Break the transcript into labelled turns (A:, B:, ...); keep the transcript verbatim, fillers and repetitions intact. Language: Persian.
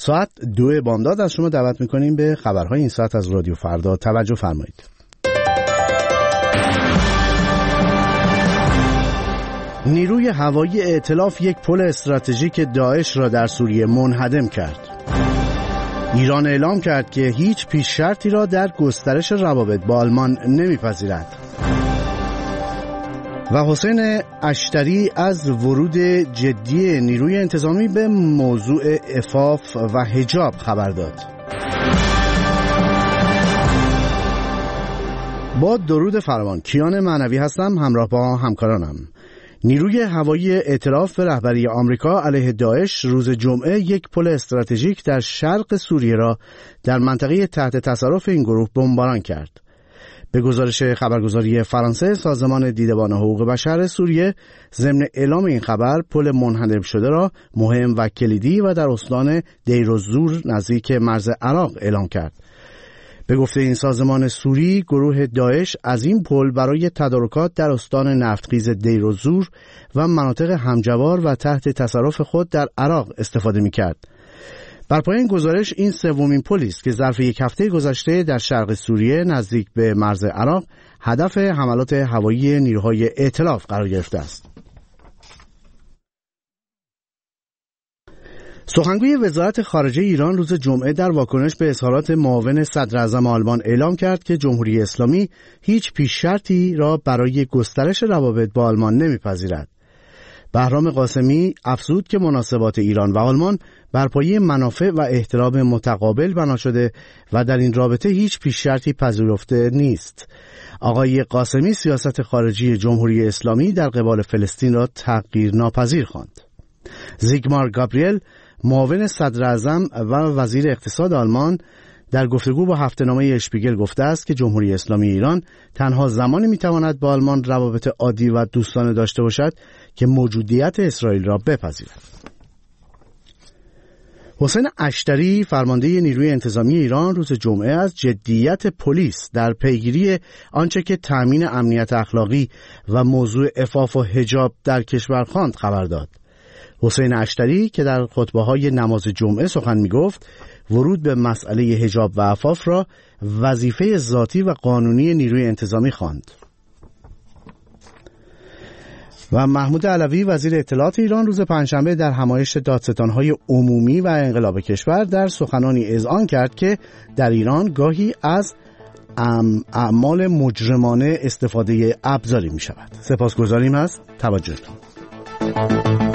A: ساعت دو بامداد از شما دعوت میکنیم به خبرهای این ساعت از رادیو فردا. توجه فرمایید. نیروی هوایی ائتلاف یک پل استراتژیک داعش را در سوریه منهدم کرد. ایران اعلام کرد که هیچ پیش شرطی را در گسترش روابط با آلمان نمیپذیرد. و حسین اشتری از ورود جدی نیروی انتظامی به موضوع عفاف و حجاب خبر داد. با درود فراوان، کیان معنوی هستم، همراه با همکارانم. نیروی هوایی ائتلاف به رهبری آمریکا علیه داعش روز جمعه یک پل استراتژیک در شرق سوریه را در منطقه تحت تصرف این گروه بمباران کرد. به گزارش خبرگزاری فرانسه، سازمان دیدبان حقوق بشر سوریه ضمن اعلام این خبر پل منهدم شده را مهم و کلیدی و در استان دیرالزور نزدیک مرز عراق اعلام کرد. به گفته این سازمان سوری، گروه داعش از این پل برای تدارکات در استان نفتخیز دیرالزور و مناطق همجوار و تحت تصرف خود در عراق استفاده می‌کرد. بر پایه این گزارش، این سومین پلی است که ظرف یک هفته گذشته در شرق سوریه نزدیک به مرز عراق هدف حملات هوایی نیروهای ائتلاف قرار گرفته است. سخنگوی وزارت خارجه ایران روز جمعه در واکنش به اظهارات معاون صدر اعظم آلمان اعلام کرد که جمهوری اسلامی هیچ پیش شرطی را برای گسترش روابط با آلمان نمیپذیرد. بهرام قاسمی افزود که مناسبات ایران و آلمان بر پایه منافع و احترام متقابل بنا شده و در این رابطه هیچ پیش شرطی پذیرفته نیست. آقای قاسمی سیاست خارجی جمهوری اسلامی در قبال فلسطین را تغییر ناپذیر خواند. زیگمار گابریل معاون صدر اعظم و وزیر اقتصاد آلمان در گفتگو با هفته‌نامه اشپیگل گفته است که جمهوری اسلامی ایران تنها زمانی میتواند با آلمان روابط عادی و دوستانه داشته باشد که موجودیت اسرائیل را بپذیرد. حسین اشتری فرمانده نیروی انتظامی ایران روز جمعه از جدیت پلیس در پیگیری آنچه که تأمین امنیت اخلاقی و موضوع عفاف و حجاب در کشور خواند خبر داد. حسین اشتری که در خطبه‌های نماز جمعه سخن می‌گفت، ورود به مسئله حجاب و عفاف را وظیفه ذاتی و قانونی نیروی انتظامی خواند. و محمود علوی وزیر اطلاعات ایران روز پنجشنبه در همایش دادستان‌های عمومی و انقلاب کشور در سخنانی اذعان کرد که در ایران گاهی از اعمال مجرمانه استفاده ابزاری می‌شود. سپاسگزاریم از توجهتون.